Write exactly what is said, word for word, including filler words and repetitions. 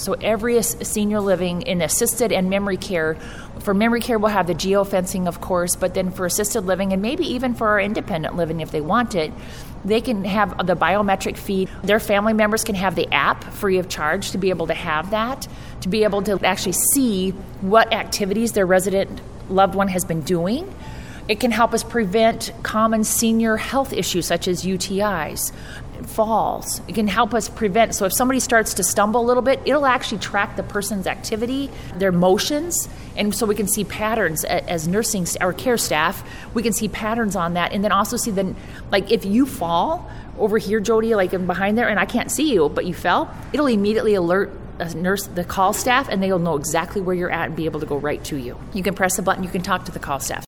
So every senior living in assisted and memory care, for memory care we'll have the geofencing, of course, but then for assisted living and maybe even for our independent living if they want it, they can have the biometric feed. Their family members can have the app free of charge to be able to have that, to be able to actually see what activities their resident loved one has been doing. It can help us prevent common senior health issues such as U T Is, falls. It can help us prevent. So if somebody starts to stumble a little bit, it'll actually track the person's activity, their motions, and so we can see patterns as nursing or care staff. We can see patterns on that, and then also see the, like if you fall over here, Jody, like behind there, and I can't see you, but you fell, it'll immediately alert a nurse, the call staff, and they'll know exactly where you're at and be able to go right to you. You can press a button, you can talk to the call staff.